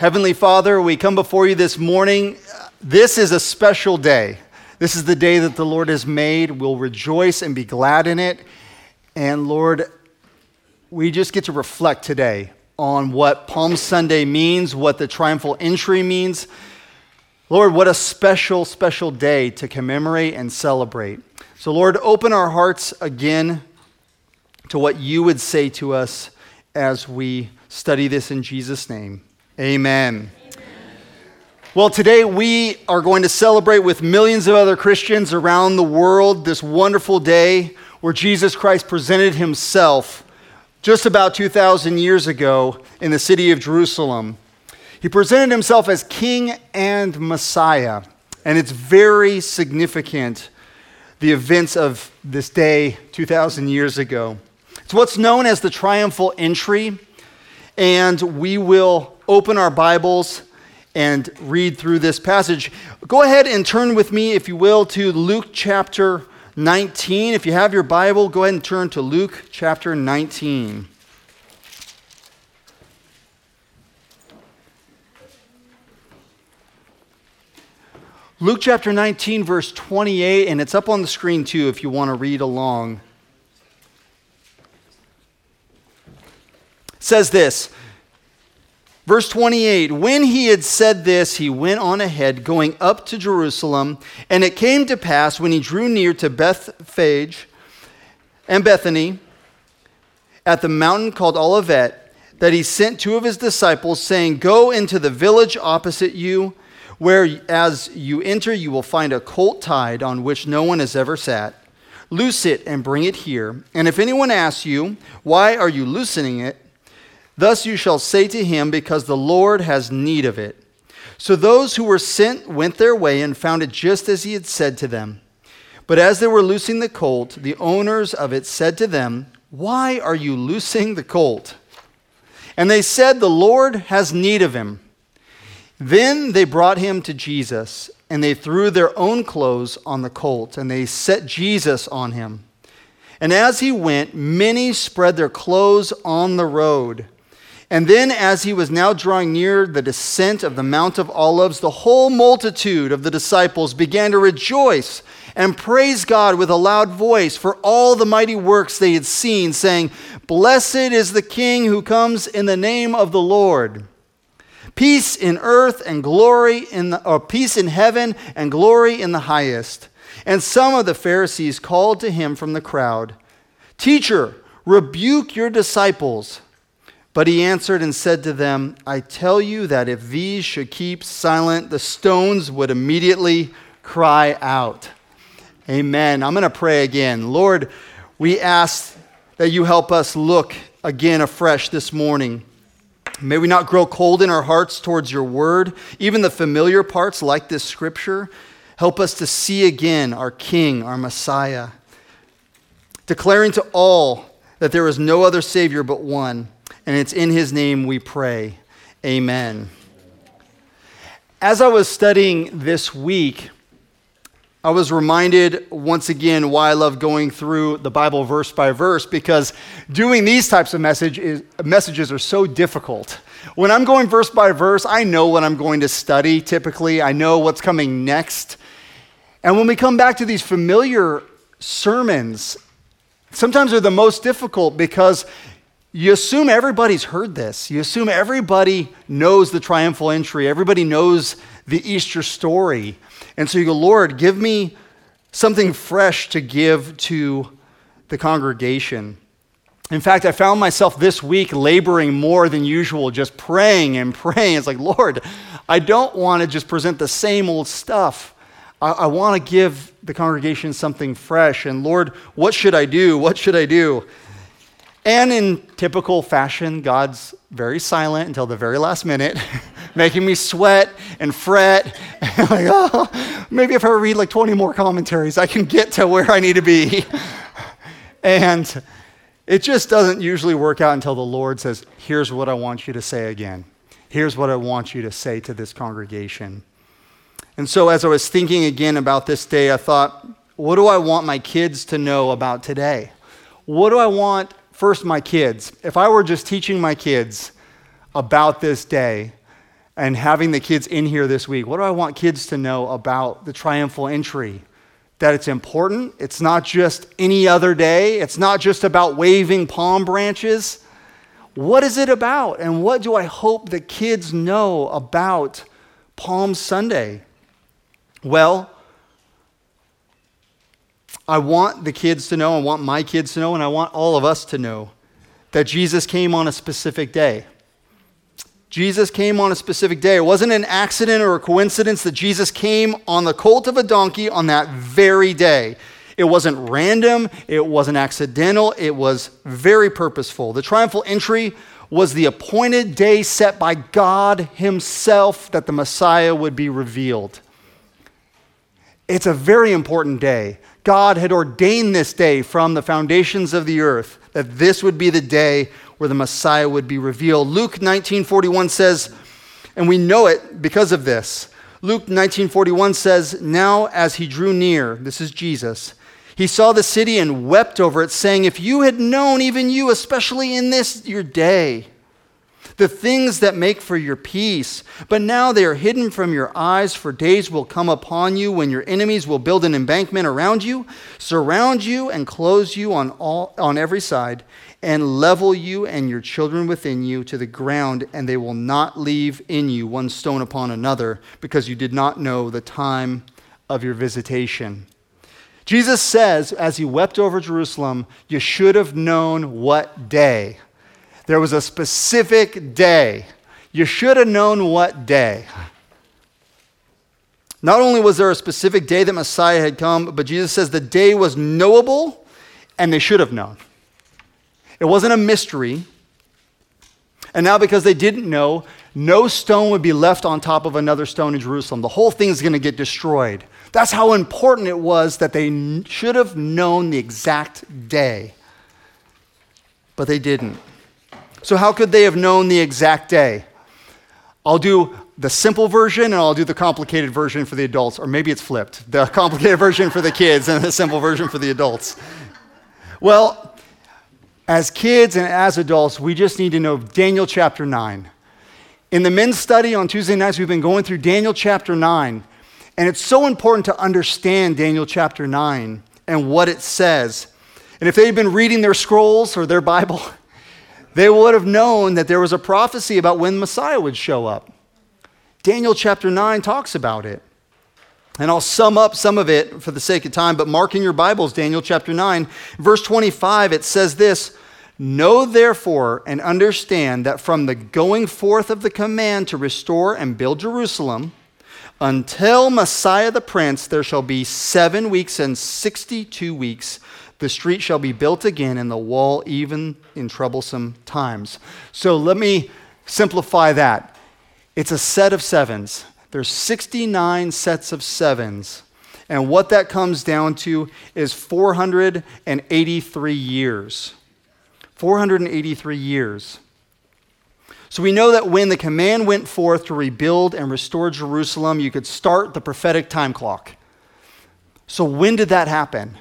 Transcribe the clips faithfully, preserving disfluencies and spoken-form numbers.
Heavenly Father, we come before you this morning. This is a special day. This is the day that the Lord has made. We'll rejoice and be glad in it. And Lord, we just get to reflect today on what Palm Sunday means, what the triumphal entry means. Lord, what a special, special day to commemorate and celebrate. So Lord, open our hearts again to what you would say to us as we study this in Jesus' name. Amen. Amen. Well, today we are going to celebrate with millions of other Christians around the world this wonderful day where Jesus Christ presented himself just about two thousand years ago in the city of Jerusalem. He presented himself as King and Messiah, and it's very significant, the events of this day two thousand years ago. It's what's known as the triumphal entry, and we will open our Bibles and read through this passage. Go ahead and turn with me, if you will, to Luke chapter nineteen. If you have your Bible, go ahead and turn to Luke chapter nineteen. Luke chapter nineteen, verse twenty-eight, and it's up on the screen too if you want to read along. It says this, verse twenty-eight, when he had said this, he went on ahead, going up to Jerusalem, and it came to pass when he drew near to Bethphage and Bethany at the mountain called Olivet, that he sent two of his disciples, saying, go into the village opposite you, where as you enter you will find a colt tied on which no one has ever sat. Loose it and bring it here. And if anyone asks you, why are you loosening it? Thus you shall say to him, because the Lord has need of it. So those who were sent went their way and found it just as he had said to them. But as they were loosing the colt, the owners of it said to them, why are you loosing the colt? And they said, the Lord has need of him. Then they brought him to Jesus, and they threw their own clothes on the colt, and they set Jesus on him. And as he went, many spread their clothes on the road. And then as he was now drawing near the descent of the Mount of Olives, the whole multitude of the disciples began to rejoice and praise God with a loud voice for all the mighty works they had seen, saying, blessed is the King who comes in the name of the Lord. Peace in earth and glory in the, or peace in heaven and glory in the highest. And some of the Pharisees called to him from the crowd, teacher, rebuke your disciples. But he answered and said to them, I tell you that if these should keep silent, the stones would immediately cry out. Amen. I'm going to pray again. Lord, we ask that you help us look again afresh this morning. May we not grow cold in our hearts towards your word, even the familiar parts like this scripture. Help us to see again our King, our Messiah, declaring to all that there is no other Savior but one, and it's in his name we pray. Amen. As I was studying this week, I was reminded once again why I love going through the Bible verse by verse, because doing these types of message is, messages are so difficult. When I'm going verse by verse, I know what I'm going to study typically. I know what's coming next. And when we come back to these familiar sermons, sometimes they're the most difficult because you assume everybody's heard this. You assume everybody knows the triumphal entry. Everybody knows the Easter story. And so you go, Lord, give me something fresh to give to the congregation. In fact, I found myself this week laboring more than usual, just praying and praying. It's like, Lord, I don't want to just present the same old stuff. I, I want to give the congregation something fresh. And Lord, what should I do? What should I do? And in typical fashion, God's very silent until the very last minute, making me sweat and fret. And like, oh, maybe if I read like twenty more commentaries, I can get to where I need to be. And it just doesn't usually work out until the Lord says, here's what I want you to say again. Here's what I want you to say to this congregation. And so as I was thinking again about this day, I thought, what do I want my kids to know about today? What do I want, first, my kids? If I were just teaching my kids about this day, and having the kids in here this week, what do I want kids to know about the triumphal entry? That it's important. It's not just any other day. It's not just about waving palm branches. What is it about? And what do I hope the kids know about Palm Sunday? Well, I want the kids to know, I want my kids to know, and I want all of us to know that Jesus came on a specific day. Jesus came on a specific day. It wasn't an accident or a coincidence that Jesus came on the colt of a donkey on that very day. It wasn't random. It wasn't accidental. It was very purposeful. The triumphal entry was the appointed day set by God himself that the Messiah would be revealed. It's a very important day. God had ordained this day from the foundations of the earth, that this would be the day where the Messiah would be revealed. Luke nineteen forty-one says, and we know it because of this. Luke nineteen forty-one says, now as he drew near, this is Jesus, he saw the city and wept over it, saying, if you had known, even you, especially in this your day, the things that make for your peace, but now they are hidden from your eyes, for days will come upon you when your enemies will build an embankment around you, surround you and close you on all on every side, and level you and your children within you to the ground, and they will not leave in you one stone upon another, because you did not know the time of your visitation. Jesus says, as he wept over Jerusalem, you should have known what day. There was a specific day. You should have known what day. Not only was there a specific day that Messiah had come, but Jesus says the day was knowable, and they should have known. It wasn't a mystery. And now because they didn't know, no stone would be left on top of another stone in Jerusalem. The whole thing's going to get destroyed. That's how important it was that they should have known the exact day. But they didn't. So how could they have known the exact day? I'll do the simple version and I'll do the complicated version for the adults. Or maybe it's flipped. The complicated version for the kids and the simple version for the adults. Well, as kids and as adults, we just need to know Daniel chapter nine. In the men's study on Tuesday nights, we've been going through Daniel chapter nine. And it's so important to understand Daniel chapter nine and what it says. And if they'd been reading their scrolls or their Bible, they would have known that there was a prophecy about when Messiah would show up. Daniel chapter nine talks about it. And I'll sum up some of it for the sake of time, but mark in your Bibles, Daniel chapter nine. Verse twenty-five, it says this, know therefore and understand that from the going forth of the command to restore and build Jerusalem, until Messiah the Prince, there shall be seven weeks and sixty-two weeks. The street shall be built again, and the wall even in troublesome times. So let me simplify that. It's a set of sevens. There's sixty-nine sets of sevens. And what that comes down to is four hundred eighty-three years. four hundred eighty-three years. So we know that when the command went forth to rebuild and restore Jerusalem, you could start the prophetic time clock. So when did that happen?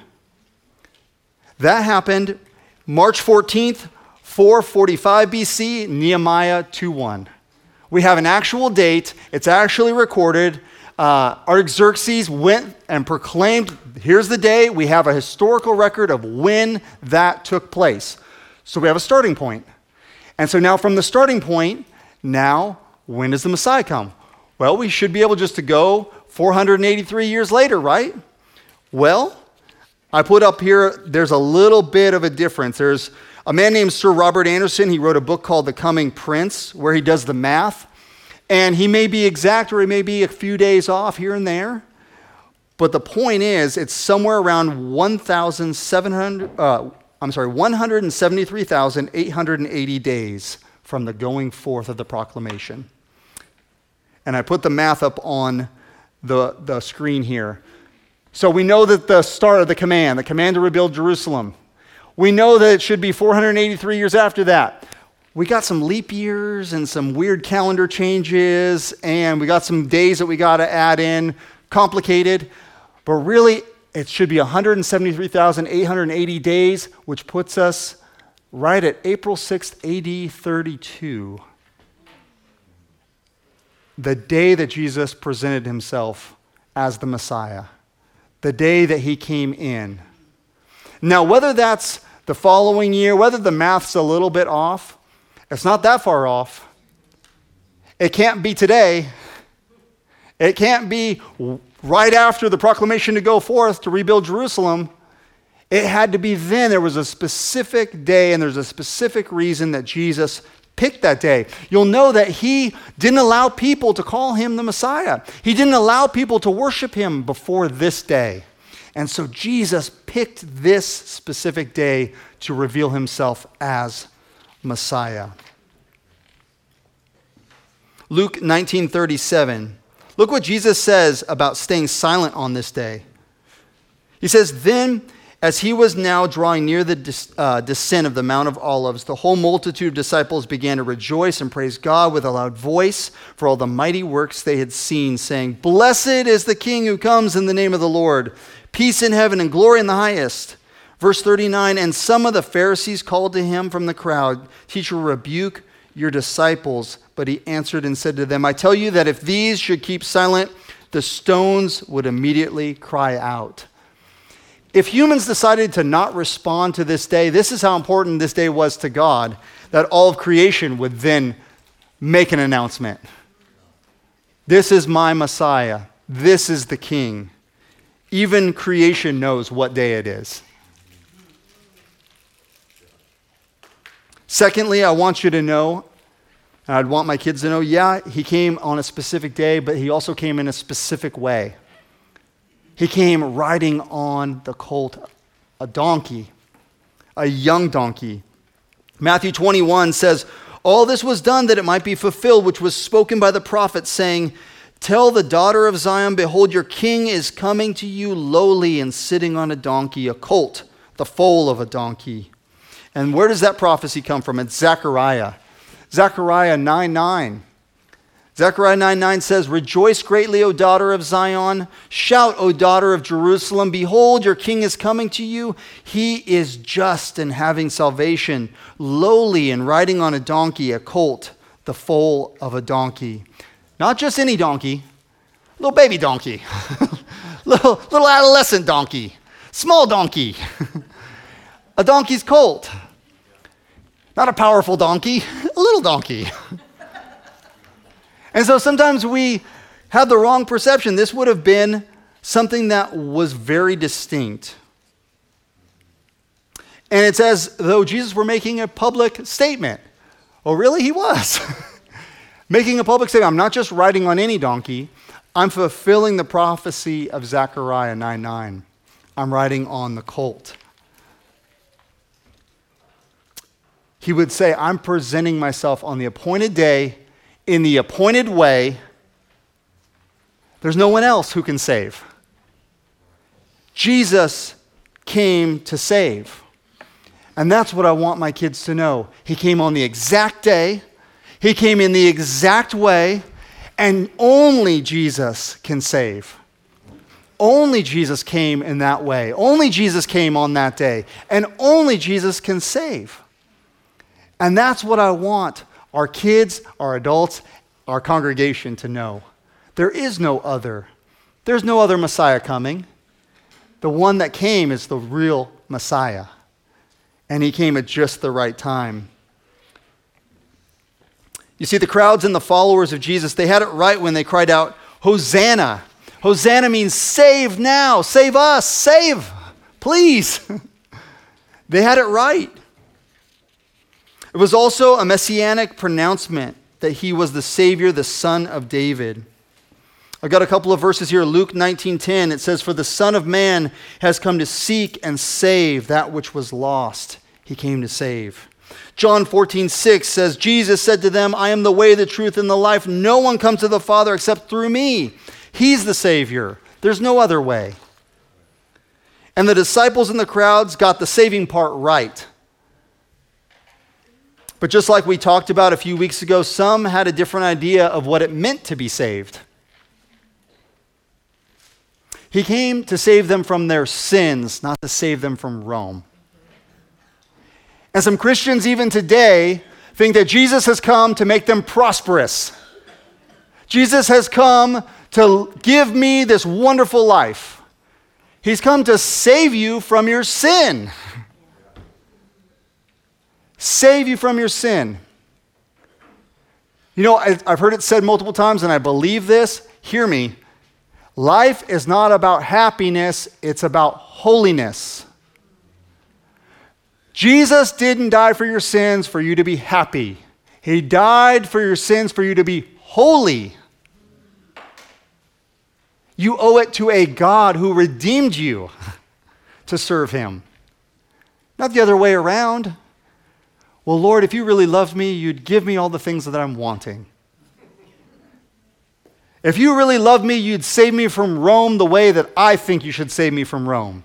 That happened March fourteenth, four forty-five B C, Nehemiah two one. We have an actual date. It's actually recorded. Uh, Artaxerxes went and proclaimed, here's the day. We have a historical record of when that took place. So we have a starting point. And so now from the starting point, now when does the Messiah come? Well, we should be able just to go four hundred eighty-three years later, right? Well, I put up here, there's a little bit of a difference. There's a man named Sir Robert Anderson. He wrote a book called The Coming Prince, where he does the math. And he may be exact or he may be a few days off here and there. But the point is, it's somewhere around one thousand seven hundred, uh, I'm sorry, one hundred seventy-three thousand eight hundred eighty days from the going forth of the proclamation. And I put the math up on the, the screen here. So we know that the start of the command, the command to rebuild Jerusalem, we know that it should be four hundred eighty-three years after that. We got some leap years and some weird calendar changes, and we got some days that we got to add in, complicated, but really it should be one hundred seventy-three thousand eight hundred eighty days, which puts us right at April sixth, A D thirty-two. the day that Jesus presented himself as the Messiah, the day that he came in. Now, whether that's the following year, whether the math's a little bit off, it's not that far off. It can't be today. It can't be right after the proclamation to go forth to rebuild Jerusalem. It had to be then. There was a specific day, and there's a specific reason that Jesus picked that day. You'll know that he didn't allow people to call him the Messiah. He didn't allow people to worship him before this day. And so Jesus picked this specific day to reveal himself as Messiah. Luke nineteen thirty-seven. Look what Jesus says about staying silent on this day. He says, "Then, as he was now drawing near the des- uh, descent of the Mount of Olives, the whole multitude of disciples began to rejoice and praise God with a loud voice for all the mighty works they had seen, saying, 'Blessed is the King who comes in the name of the Lord. Peace in heaven and glory in the highest.'" Verse thirty-nine, "And some of the Pharisees called to him from the crowd, 'Teacher, rebuke your disciples.' But he answered and said to them, 'I tell you that if these should keep silent, the stones would immediately cry out.'" If humans decided to not respond to this day, this is how important this day was to God, that all of creation would then make an announcement. This is my Messiah. This is the King. Even creation knows what day it is. Secondly, I want you to know, and I'd want my kids to know, yeah, he came on a specific day, but he also came in a specific way. He came riding on the colt, a donkey, a young donkey. Matthew twenty-one says, "All this was done that it might be fulfilled, which was spoken by the prophet, saying, 'Tell the daughter of Zion, behold, your king is coming to you lowly and sitting on a donkey, a colt, the foal of a donkey.'" And where does that prophecy come from? It's Zechariah. Zechariah nine nine. Zechariah nine nine says, "Rejoice greatly, O daughter of Zion. Shout, O daughter of Jerusalem. Behold, your king is coming to you. He is just and having salvation, lowly and riding on a donkey, a colt, the foal of a donkey." Not just any donkey, little baby donkey, little, little adolescent donkey, small donkey, a donkey's colt. Not a powerful donkey, a little donkey. And so sometimes we have the wrong perception. This would have been something that was very distinct. And it's as though Jesus were making a public statement. Oh, really? He was. Making a public statement. I'm not just riding on any donkey. I'm fulfilling the prophecy of Zechariah nine nine. I'm riding on the colt. He would say, I'm presenting myself on the appointed day, in the appointed way. There's no one else who can save. Jesus came to save. And that's what I want my kids to know. He came on the exact day. He came in the exact way. And only Jesus can save. Only Jesus came in that way. Only Jesus came on that day. And only Jesus can save. And that's what I want our kids, our adults, our congregation to know. There is no other. There's no other Messiah coming. The one that came is the real Messiah. And he came at just the right time. You see, the crowds and the followers of Jesus, they had it right when they cried out, Hosanna. Hosanna means save now, save us, save, please. They had it right. It was also a messianic pronouncement that he was the Savior, the Son of David. I've got a couple of verses here. Luke nineteen ten, it says, "For the Son of Man has come to seek and save that which was lost." He came to save. John fourteen six says, "Jesus said to them, I am the way, the truth, and the life. No one comes to the Father except through me." He's the Savior. There's no other way. And the disciples in the crowds got the saving part right. But just like we talked about a few weeks ago, some had a different idea of what it meant to be saved. He came to save them from their sins, not to save them from Rome. And some Christians even today think that Jesus has come to make them prosperous, Jesus has come to give me this wonderful life. He's come to save you from your sin. Save you from your sin. You know, I've heard it said multiple times, and I believe this. Hear me. Life is not about happiness, it's about holiness. Jesus didn't die for your sins for you to be happy. He died for your sins for you to be holy. You owe it to a God who redeemed you to serve him. Not the other way around. Well, Lord, if you really loved me, you'd give me all the things that I'm wanting. If you really loved me, you'd save me from Rome the way that I think you should save me from Rome.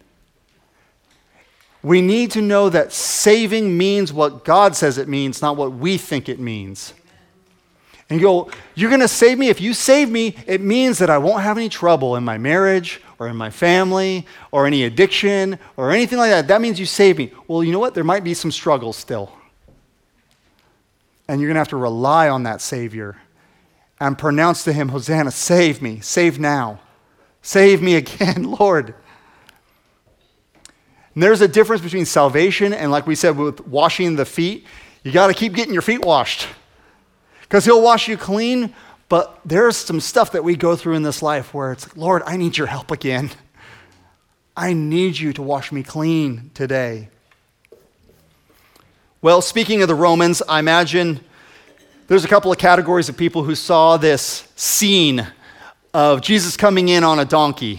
We need to know that saving means what God says it means, not what we think it means. And you go, you're going to save me? If you save me, it means that I won't have any trouble in my marriage or in my family or any addiction or anything like that. That means you save me. Well, you know what? There might be some struggles still. And you're going to have to rely on that Savior and pronounce to him, Hosanna, save me, save now. Save me again, Lord. And there's a difference between salvation and, like we said, with washing the feet. You got to keep getting your feet washed because he'll wash you clean. But there's some stuff that we go through in this life where it's, Lord, I need your help again. I need you to wash me clean today. Well, speaking of the Romans, I imagine there's a couple of categories of people who saw this scene of Jesus coming in on a donkey.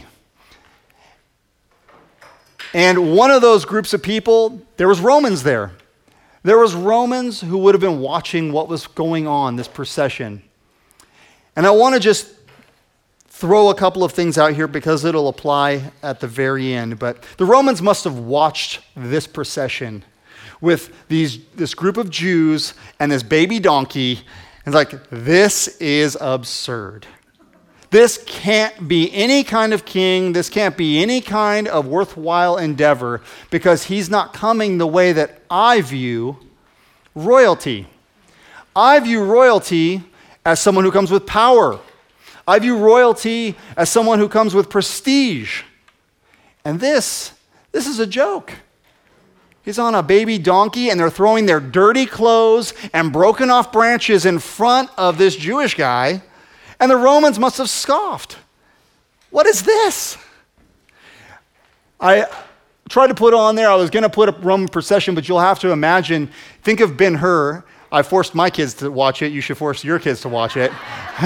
And one of those groups of people, there was Romans there. There was Romans who would have been watching what was going on, this procession. And I want to just throw a couple of things out here because it'll apply at the very end. But the Romans must have watched this procession with these this group of Jews and this baby donkey, and like, this is absurd. This can't be any kind of king. This can't be any kind of worthwhile endeavor because he's not coming the way that I view royalty. I view royalty as someone who comes with power. I view royalty as someone who comes with prestige. And this, this is a joke. He's on a baby donkey, and they're throwing their dirty clothes and broken off branches in front of this Jewish guy, and the Romans must have scoffed. What is this? I tried to put on there, I was going to put a Roman procession, but you'll have to imagine, think of Ben-Hur. I forced my kids to watch it. You should force your kids to watch it.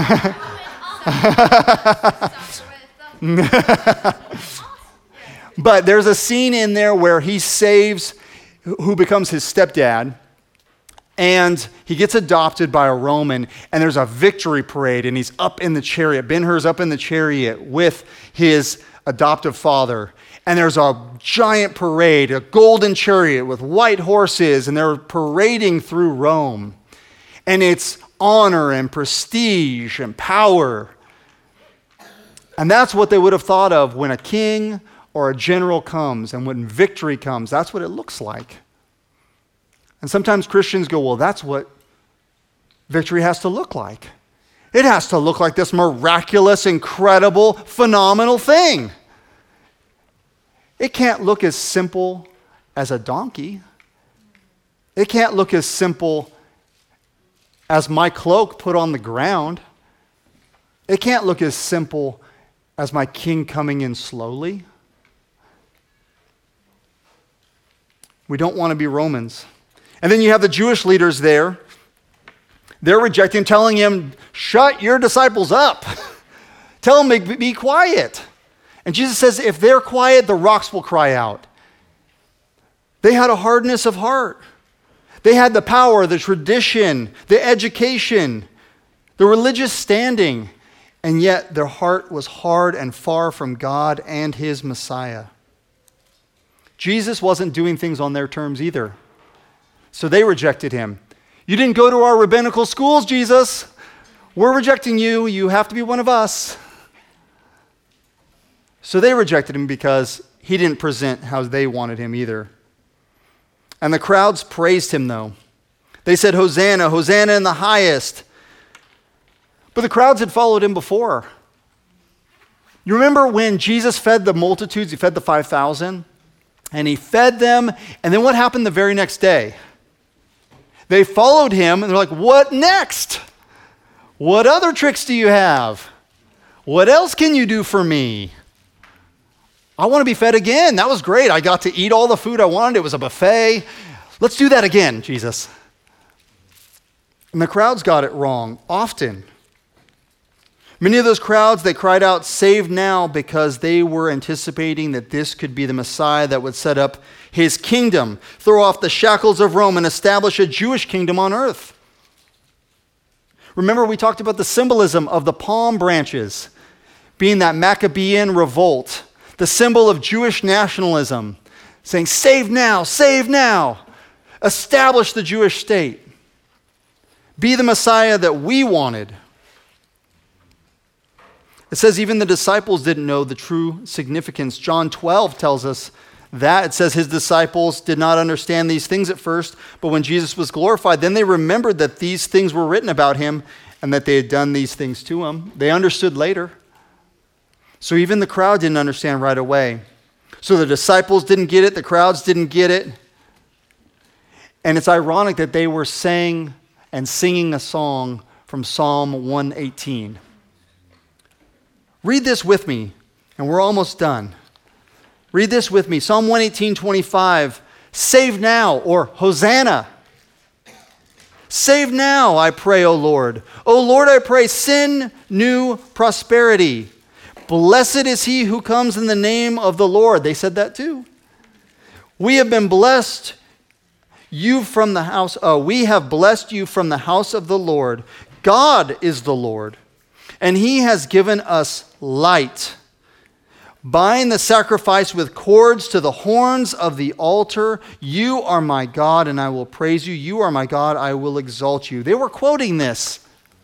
But there's a scene in there where he saves who becomes his stepdad, and he gets adopted by a Roman, and there's a victory parade, and he's up in the chariot. Ben-Hur's up in the chariot with his adoptive father, and there's a giant parade, a golden chariot with white horses, and they're parading through Rome. And it's honor and prestige and power. And that's what they would have thought of when a king or a general comes, and when victory comes, that's what it looks like. And sometimes Christians go, well, that's what victory has to look like. It has to look like this miraculous, incredible, phenomenal thing. It can't look as simple as a donkey. It can't look as simple as my cloak put on the ground. It can't look as simple as my king coming in slowly. We don't want to be Romans. And then you have the Jewish leaders there. They're rejecting him, telling him, shut your disciples up. Tell them to be quiet. And Jesus says, if they're quiet, the rocks will cry out. They had a hardness of heart. They had the power, the tradition, the education, the religious standing, and yet their heart was hard and far from God and his Messiah. Jesus wasn't doing things on their terms either. So they rejected him. You didn't go to our rabbinical schools, Jesus. We're rejecting you. You have to be one of us. So they rejected him because he didn't present how they wanted him either. And the crowds praised him, though. They said, Hosanna, Hosanna in the highest. But the crowds had followed him before. You remember when Jesus fed the multitudes, he fed the five thousand, and he fed them, and then what happened the very next day? They followed him, and they're like, what next? What other tricks do you have? What else can you do for me? I want to be fed again. That was great. I got to eat all the food I wanted. It was a buffet. Let's do that again, Jesus. And the crowds got it wrong often. Many of those crowds, they cried out, "Save now," because they were anticipating that this could be the Messiah that would set up his kingdom, throw off the shackles of Rome, and establish a Jewish kingdom on earth. Remember, we talked about the symbolism of the palm branches being that Maccabean revolt, the symbol of Jewish nationalism, saying, "Save now, save now, establish the Jewish state, be the Messiah that we wanted." It says even the disciples didn't know the true significance. John twelve tells us that. It says his disciples did not understand these things at first, but when Jesus was glorified, then they remembered that these things were written about him and that they had done these things to him. They understood later. So even the crowd didn't understand right away. So the disciples didn't get it, the crowds didn't get it. And it's ironic that they were saying and singing a song from Psalm one eighteen. Read this with me, and we're almost done. Read this with me. Psalm one eighteen, twenty-five. Save now, or Hosanna. Save now, I pray, O Lord. O Lord, I pray, send new prosperity. Blessed is he who comes in the name of the Lord. They said that too. We have been blessed you from the house. Oh, we have blessed you from the house of the Lord. God is the Lord, and he has given us light. Bind the sacrifice with cords to the horns of the altar. You are my God, and I will praise you. You are my God, I will exalt you. They were quoting this.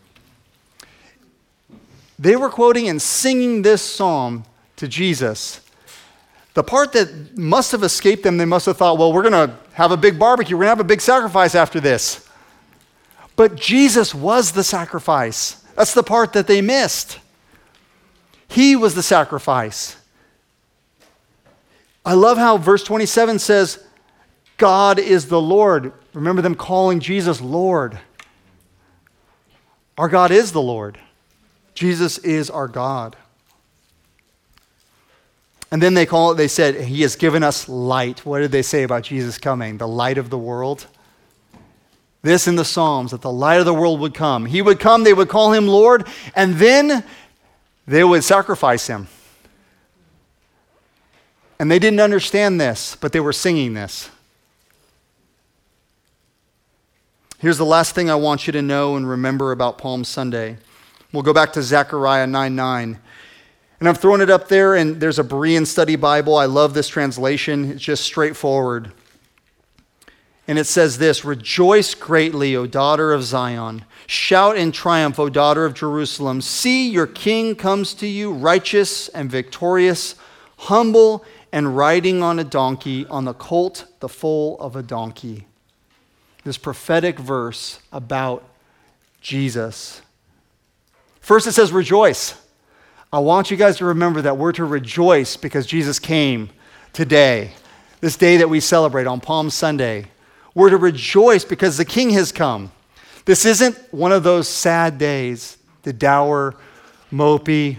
They were quoting and singing this psalm to Jesus. The part that must have escaped them, they must have thought, well, we're going to have a big barbecue. We're going to have a big sacrifice after this. But Jesus was the sacrifice. That's the part that they missed. He was the sacrifice. I love how verse twenty-seven says, God is the Lord. Remember them calling Jesus Lord. Our God is the Lord. Jesus is our God. And then they call it, they said, he has given us light. What did they say about Jesus coming? The light of the world. This in the Psalms, that the light of the world would come. He would come, they would call him Lord, and then they would sacrifice him. And they didn't understand this, but they were singing this. Here's the last thing I want you to know and remember about Palm Sunday. We'll go back to Zechariah nine nine. And I've thrown it up there, and there's a Berean Study Bible. I love this translation. It's just straightforward. And it says this, "Rejoice greatly, O daughter of Zion. Shout in triumph, O daughter of Jerusalem. See, your king comes to you, righteous and victorious, humble and riding on a donkey, on the colt, the foal of a donkey." This prophetic verse about Jesus. First it says rejoice. I want you guys to remember that we're to rejoice because Jesus came today, this day that we celebrate on Palm Sunday. We're to rejoice because the King has come. This isn't one of those sad days, the dour, mopey.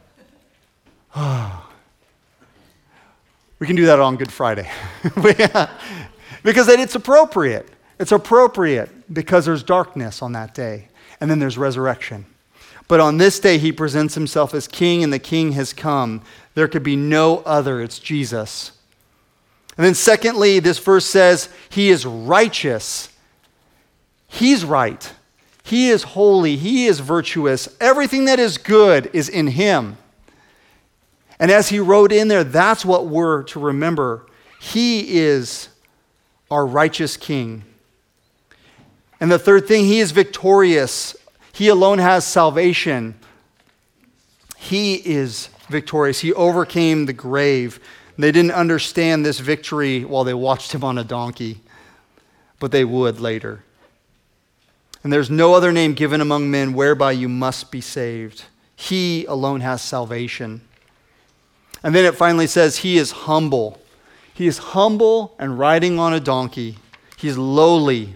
We can do that on Good Friday. Because it's appropriate. It's appropriate because there's darkness on that day, and then there's resurrection. But on this day, he presents himself as king, and the king has come. There could be no other. It's Jesus. And then secondly, this verse says he is righteous. He's right. He is holy. He is virtuous. Everything that is good is in him. And as he wrote in there, that's what we're to remember. He is our righteous king. And the third thing, he is victorious. He alone has salvation. He is victorious. He overcame the grave. They didn't understand this victory while they watched him on a donkey, but they would later. And there's no other name given among men whereby you must be saved. He alone has salvation. And then it finally says he is humble. He is humble and riding on a donkey. He's lowly.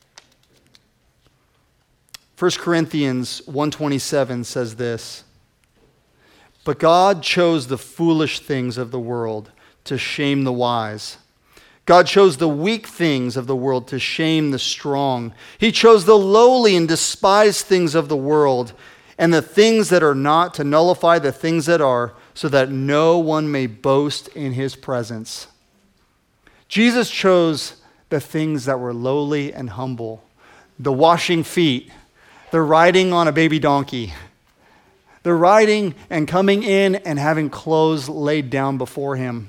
First Corinthians one twenty-seven says this, but God chose the foolish things of the world to shame the wise. God chose the weak things of the world to shame the strong. He chose the lowly and despised things of the world and the things that are not to nullify the things that are, so that no one may boast in his presence. Jesus chose the things that were lowly and humble, the washing feet, the riding on a baby donkey, the riding and coming in and having clothes laid down before him.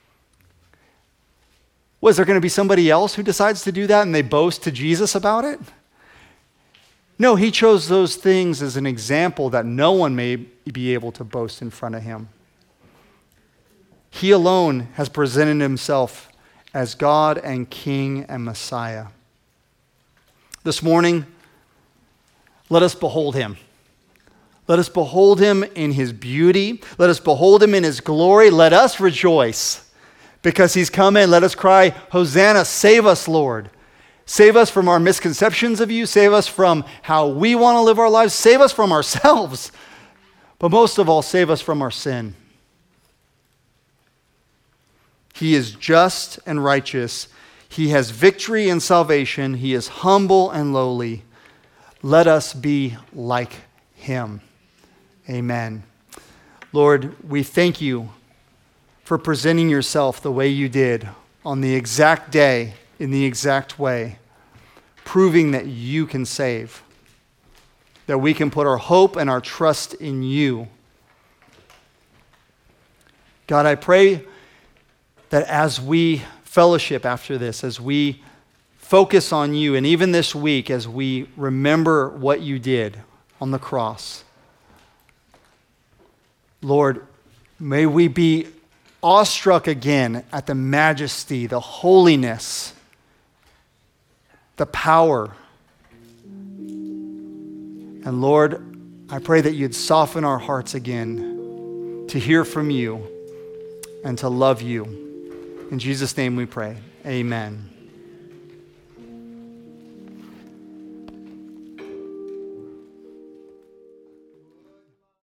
Was there going to be somebody else who decides to do that and they boast to Jesus about it? No, he chose those things as an example that no one may be able to boast in front of him. He alone has presented himself as God and King and Messiah. This morning, let us behold him. Let us behold him in his beauty. Let us behold him in his glory. Let us rejoice because he's come in. Let us cry, Hosanna, save us, Lord. Save us from our misconceptions of you. Save us from how we want to live our lives. Save us from ourselves. But most of all, save us from our sin. He is just and righteous. He has victory and salvation. He is humble and lowly. Let us be like him. Amen. Lord, we thank you for presenting yourself the way you did on the exact day, in the exact way, proving that you can save, that we can put our hope and our trust in you. God, I pray that as we fellowship after this, as we focus on you, and even this week as we remember what you did on the cross, Lord, may we be awestruck again at the majesty, the holiness, the power. And Lord, I pray that you'd soften our hearts again to hear from you and to love you. In Jesus' name we pray. Amen.